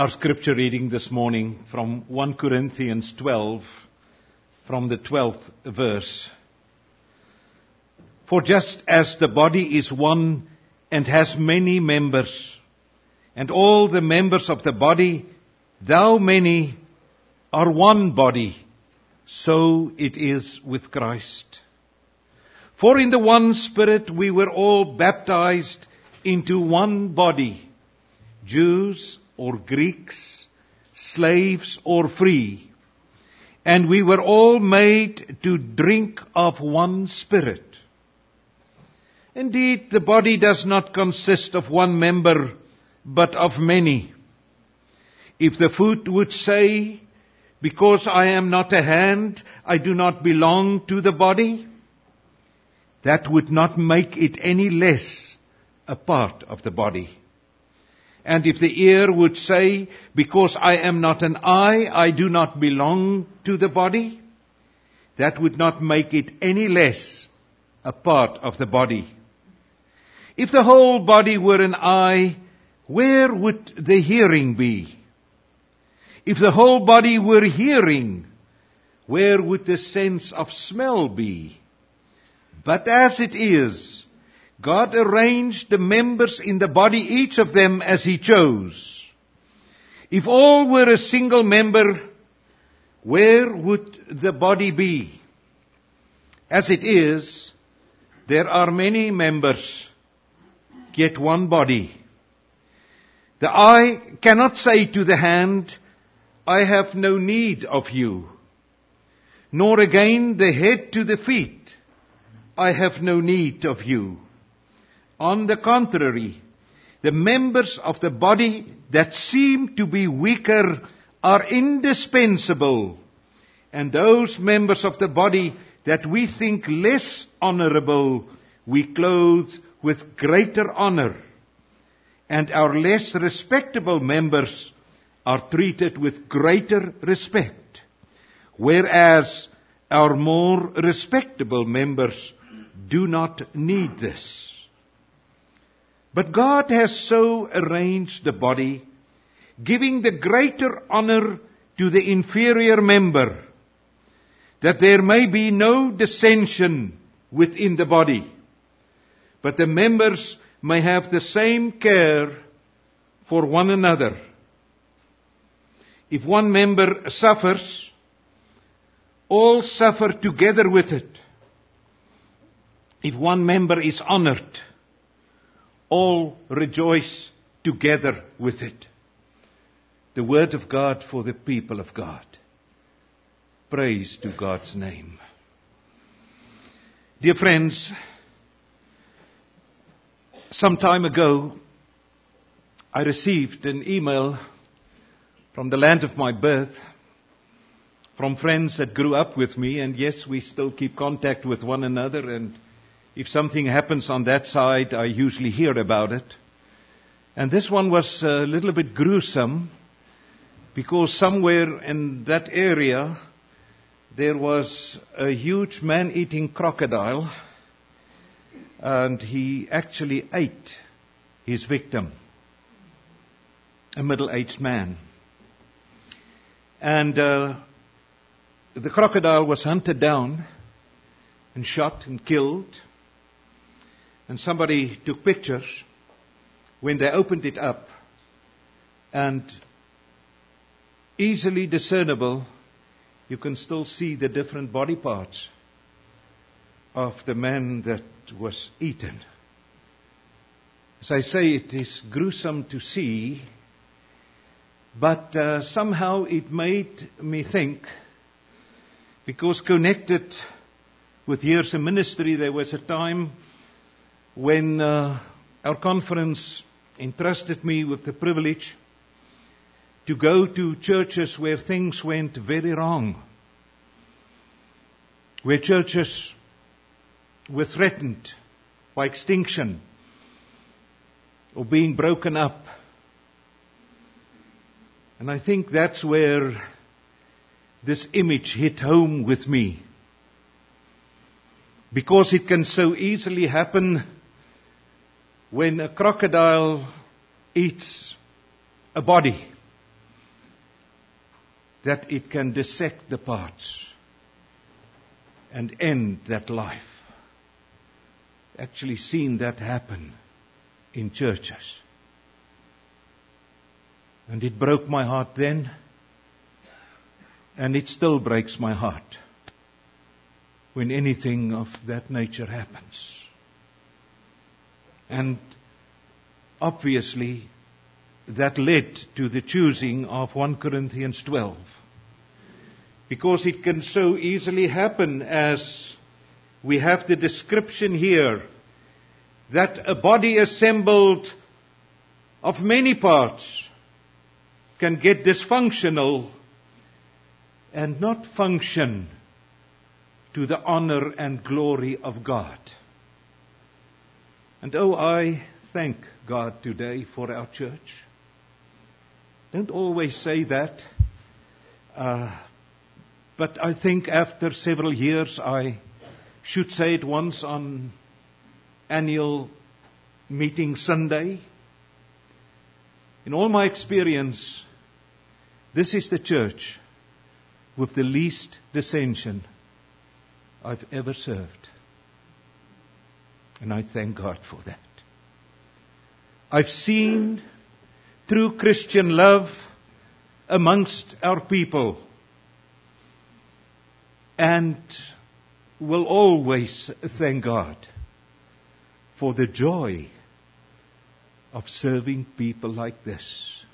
Our scripture reading this morning from 1 Corinthians 12, from the 12th verse. For just as the body is one and has many members, and all the members of the body, though many, are one body, so it is with Christ. For in the one Spirit we were all baptized into one body, Jews or Greeks, slaves or free, and we were all made to drink of one Spirit. Indeed, the body does not consist of one member, but of many. If the foot would say, because I am not a hand, I do not belong to the body, that would not make it any less a part of the body. And if the ear would say, because I am not an eye, I do not belong to the body, that would not make it any less a part of the body. If the whole body were an eye, where would the hearing be? If the whole body were hearing, where would the sense of smell be? But as it is, God arranged the members in the body, each of them as He chose. If all were a single member, where would the body be? As it is, there are many members, yet one body. The eye cannot say to the hand, I have no need of you. Nor again the head to the feet, I have no need of you. On the contrary, the members of the body that seem to be weaker are indispensable, and those members of the body that we think less honorable, we clothe with greater honor, and our less respectable members are treated with greater respect, whereas our more respectable members do not need this. But God has so arranged the body, giving the greater honor to the inferior member, that there may be no dissension within the body, but the members may have the same care for one another. If one member suffers, all suffer together with it. If one member is honored, all rejoice together with it. The word of God for the people of God. Praise to God's name. Dear friends, some time ago, I received an email from the land of my birth, from friends that grew up with me, and yes, we still keep contact with one another, and if something happens on that side, I usually hear about it. And this one was a little bit gruesome, because somewhere in that area, there was a huge man-eating crocodile, and he actually ate his victim, a middle-aged man. And the crocodile was hunted down and shot and killed. And somebody took pictures when they opened it up, and easily discernible, you can still see the different body parts of the man that was eaten. As I say, it is gruesome to see, but somehow it made me think, because connected with years in ministry, there was a time when our conference entrusted me with the privilege to go to churches where things went very wrong, where churches were threatened by extinction or being broken up. And I think that's where this image hit home with me, because it can so easily happen when a crocodile eats a body. that it can dissect the parts and end that life. Actually seen that happen in churches. And it broke my heart then, and it still breaks my heart when anything of that nature happens. And obviously, that led to the choosing of 1 Corinthians 12. Because it can so easily happen, as we have the description here, that a body assembled of many parts can get dysfunctional and not function to the honor and glory of God. And I thank God today for our church. Don't always say that, but I think after several years I should say it once on annual meeting Sunday. In all my experience, this is the church with the least dissension I've ever served. And I thank God for that. I've seen true Christian love amongst our people, and will always thank God for the joy of serving people like this.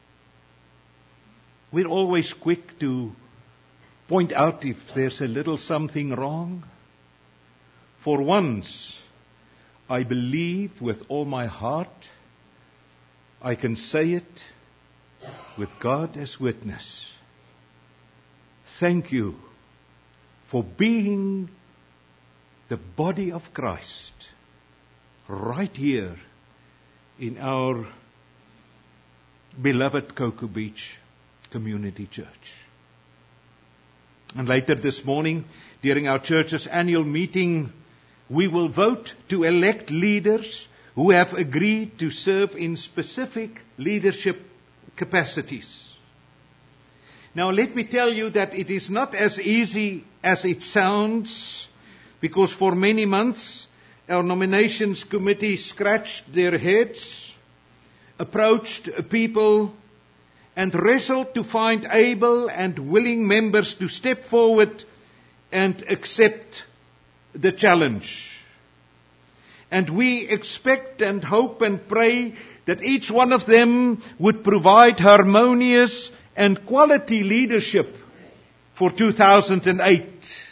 We're always quick to point out if there's a little something wrong. For once, I believe with all my heart, I can say it with God as witness. Thank you for being the body of Christ right here in our beloved Cocoa Beach Community Church. And later this morning, during our church's annual meeting, we will vote to elect leaders who have agreed to serve in specific leadership capacities. Now let me tell you that it is not as easy as it sounds, because for many months our nominations committee scratched their heads, approached people, and wrestled to find able and willing members to step forward and accept the challenge. And we expect and hope and pray that each one of them would provide harmonious and quality leadership for 2008.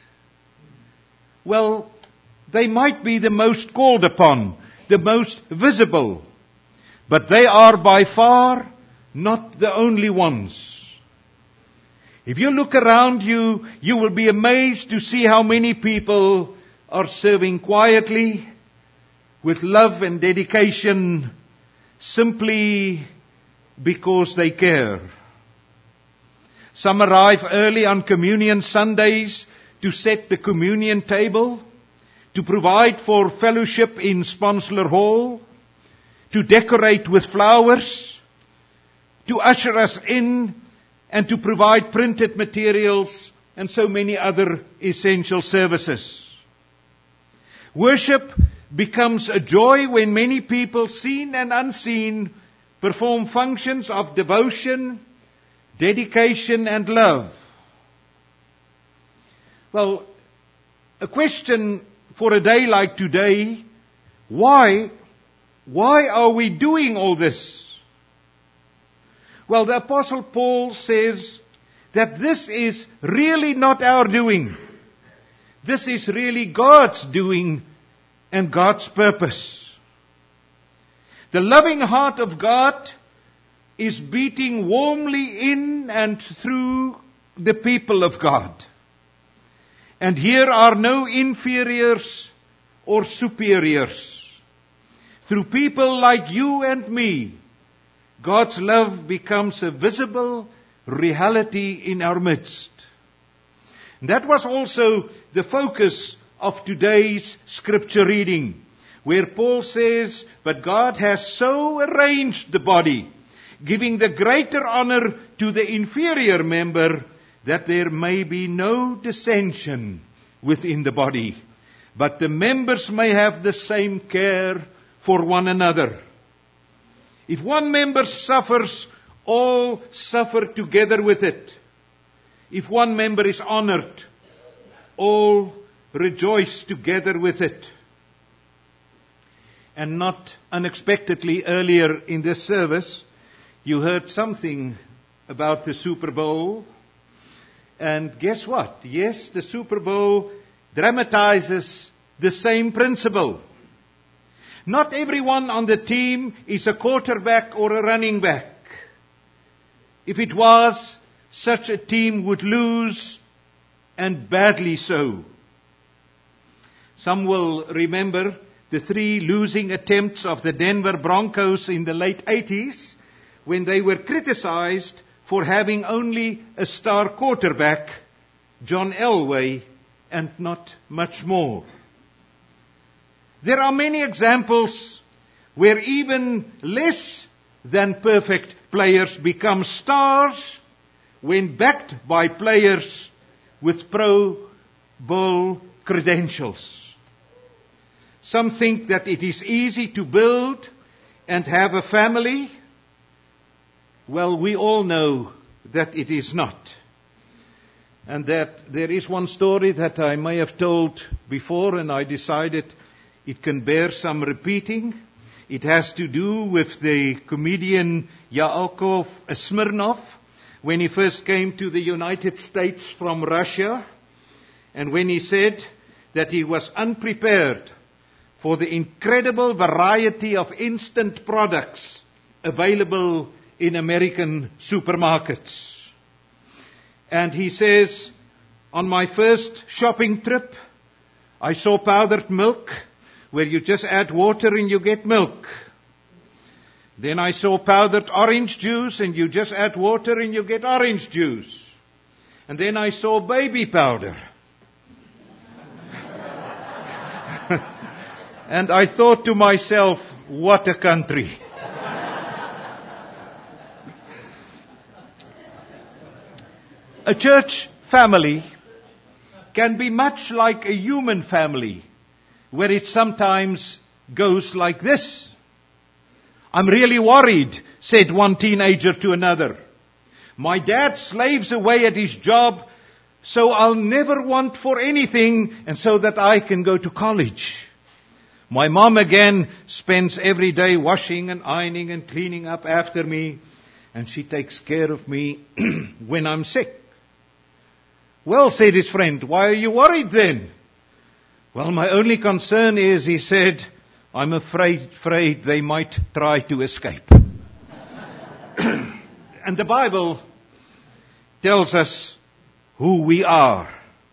Well, they might be the most called upon, the most visible, but they are by far not the only ones. If you look around you, you will be amazed to see how many people are serving quietly, with love and dedication, simply because they care. Some arrive early on Communion Sundays to set the communion table, to provide for fellowship in Sponsler Hall, to decorate with flowers, to usher us in, and to provide printed materials and so many other essential services. Worship becomes a joy when many people, seen and unseen, perform functions of devotion, dedication, and love. Well, a question for a day like today: why are we doing all this? Well, the Apostle Paul says that this is really not our doing. This is really God's doing and God's purpose. The loving heart of God is beating warmly in and through the people of God. And here are no inferiors or superiors. Through people like you and me, God's love becomes a visible reality in our midst. And that was also the focus of today's scripture reading, where Paul says, "But God has so arranged the body giving the greater honor to the inferior member, that there may be no dissension within the body, but the members may have the same care for one another. If one member suffers, all suffer together with it. If one member is honored, all rejoice together with it. And not unexpectedly, earlier in this service, you heard something about the Super Bowl. And guess what? Yes, the Super Bowl dramatizes the same principle. Not everyone on the team is a quarterback or a running back. If it was, such a team would lose, and badly so. Some will remember the 3 losing attempts of the Denver Broncos in the late 80s, when they were criticized for having only a star quarterback, John Elway, and not much more. There are many examples where even less than perfect players become stars when backed by players with Pro Bowl credentials. Some think that it is easy to build and have a family. Well, we all know that it is not. And that there is one story that I may have told before, and I decided it can bear some repeating. It has to do with the comedian Yakov Smirnoff, when he first came to the United States from Russia, and when he said that he was unprepared for the incredible variety of instant products available in American supermarkets. And he says, on my first shopping trip, I saw powdered milk, where you just add water and you get milk. Then I saw powdered orange juice, and you just add water and you get orange juice. And then I saw baby powder. And I thought to myself, what a country. A church family can be much like a human family, where it sometimes goes like this. I'm really worried, said one teenager to another. My dad slaves away at his job, so I'll never want for anything, and so that I can go to college. My mom again spends every day washing and ironing and cleaning up after me, and she takes care of me when I'm sick. Well, said his friend, why are you worried then? Well, my only concern is, he said, I'm afraid they might try to escape. And the Bible tells us who we are.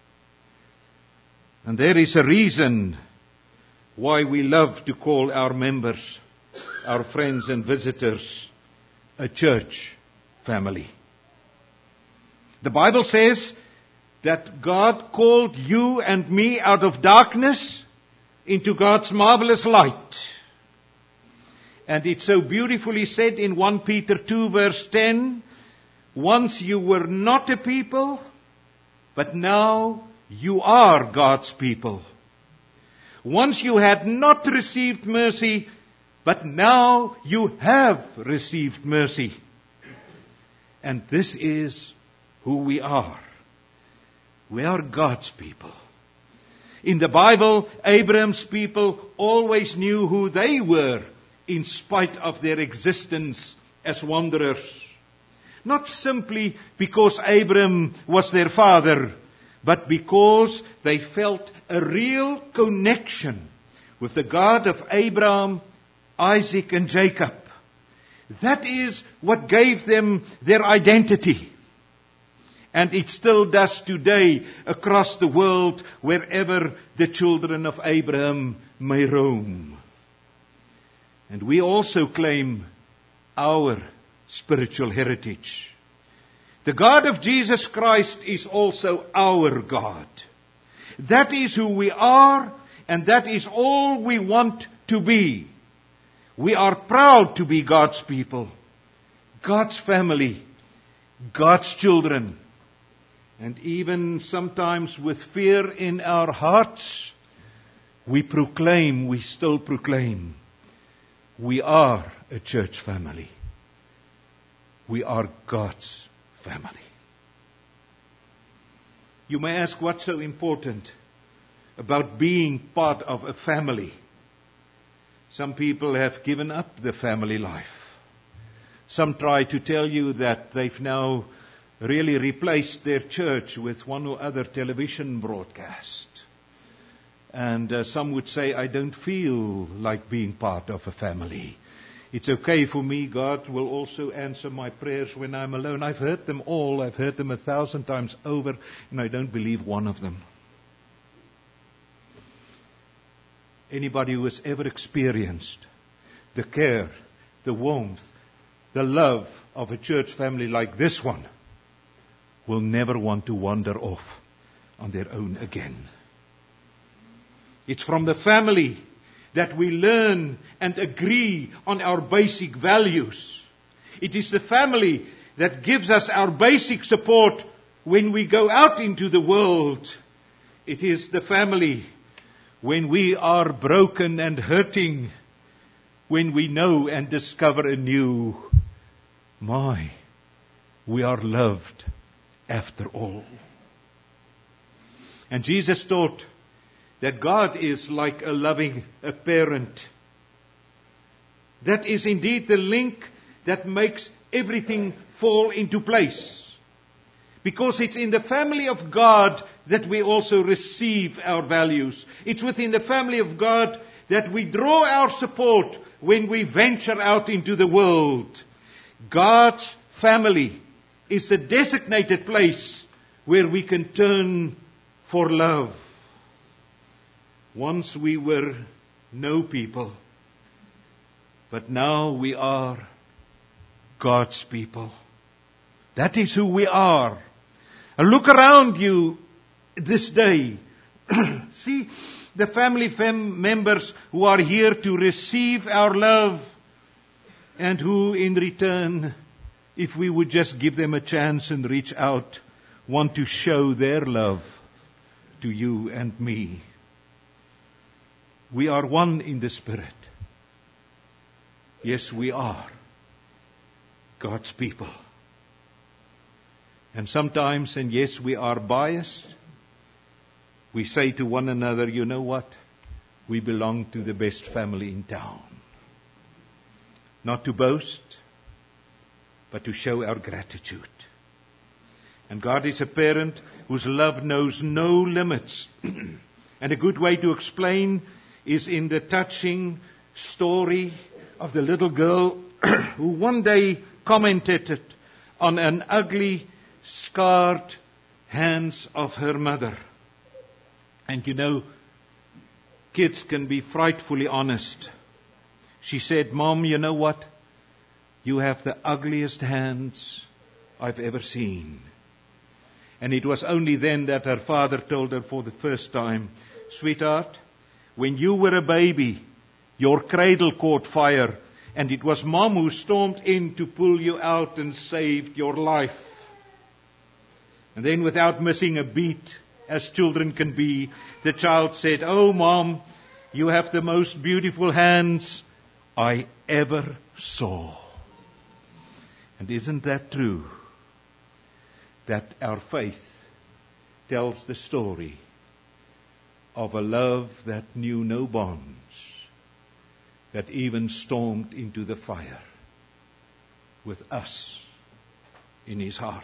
And there is a reason why we love to call our members, our friends and visitors, a church family. The Bible says that God called you and me out of darkness into God's marvelous light. And it's so beautifully said in 1 Peter 2 verse 10, once you were not a people, but now you are God's people. Once you had not received mercy, but now you have received mercy. And this is who we are. We are God's people. In the Bible, Abraham's people always knew who they were in spite of their existence as wanderers. Not simply because Abraham was their father, but because they felt a real connection with the God of Abraham, Isaac, and Jacob. That is what gave them their identity. And it still does today across the world, wherever the children of Abraham may roam. And we also claim our spiritual heritage. The God of Jesus Christ is also our God. That is who we are, and that is all we want to be. We are proud to be God's people. God's family, God's children. And even sometimes with fear in our hearts, we still proclaim, we are a church family. We are God's family. You may ask, what's so important about being part of a family? Some people have given up the family life. Some try to tell you that they've now really replaced their church with one or other television broadcast. And some would say, I don't feel like being part of a family. It's okay for me. God will also answer my prayers when I'm alone. I've heard them all. I've heard them 1,000 times over, and I don't believe one of them. Anybody who has ever experienced the care, the warmth, the love of a church family like this one will never want to wander off on their own again. It's from the family that we learn and agree on our basic values. It is the family that gives us our basic support when we go out into the world. It is the family when we are broken and hurting, when we know and discover anew, we are loved after all. And Jesus taught that God is like a parent. That is indeed the link that makes everything fall into place. Because it's in the family of God that we also receive our values. It's within the family of God that we draw our support when we venture out into the world. God's family is the designated place where we can turn for love. Once we were no people, but now we are God's people. That is who we are. And look around you this day. See the family members who are here to receive our love, and who in return, if we would just give them a chance and reach out, want to show their love to you and me. We are one in the Spirit. Yes, we are God's people. And sometimes, and yes, we are biased. We say to one another, you know what? We belong to the best family in town. Not to boast, but to show our gratitude. And God is a parent whose love knows no limits. And a good way to explain is in the touching story of the little girl who one day commented on an ugly, scarred hands of her mother. And you know, kids can be frightfully honest. She said, Mom, you know what? You have the ugliest hands I've ever seen. And it was only then that her father told her for the first time, sweetheart, when you were a baby, your cradle caught fire, and it was Mom who stormed in to pull you out and saved your life. And then without missing a beat, as children can be, the child said, oh Mom, you have the most beautiful hands I ever saw. And isn't that true? That our faith tells the story of a love that knew no bonds, that even stormed into the fire with us in his heart.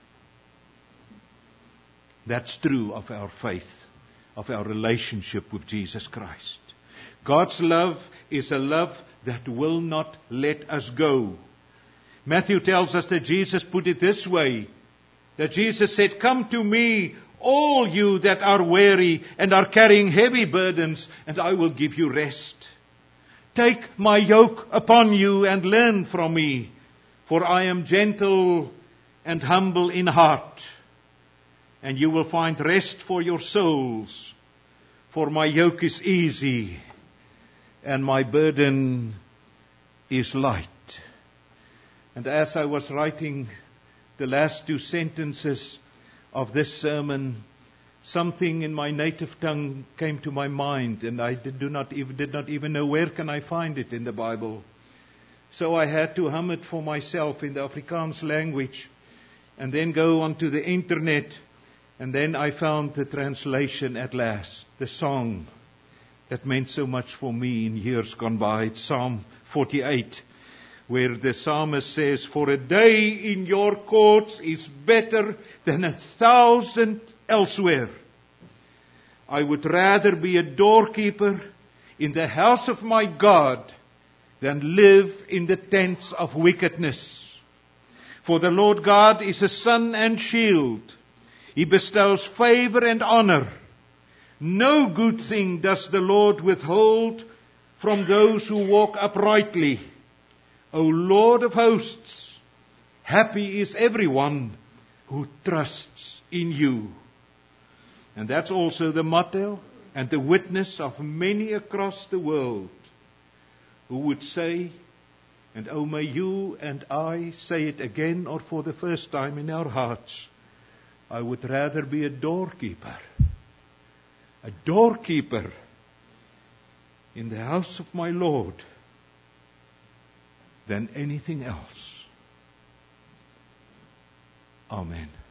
That's true of our faith, of our relationship with Jesus Christ. God's love is a love that will not let us go. Matthew tells us that Jesus put it this way, that Jesus said, come to me, all you that are weary and are carrying heavy burdens, and I will give you rest. Take my yoke upon you and learn from me, for I am gentle and humble in heart, and you will find rest for your souls. For my yoke is easy and my burden is light. And as I was writing the last 2 sentences of this sermon, something in my native tongue came to my mind, and I did not even know where can I find it in the Bible. So I had to hum it for myself in the Afrikaans language, and then go onto the internet, and then I found the translation at last, the song that meant so much for me in years gone by. It's Psalm 48, where the psalmist says, "For a day in your courts is better than 1,000 elsewhere. I would rather be a doorkeeper in the house of my God than live in the tents of wickedness. For the Lord God is a sun and shield. He bestows favor and honor. No good thing does the Lord withhold from those who walk uprightly. O Lord of hosts, happy is everyone who trusts in you." And that's also the motto and the witness of many across the world who would say, and oh, may you and I say it again or for the first time in our hearts, I would rather be a doorkeeper in the house of my Lord than anything else. Amen.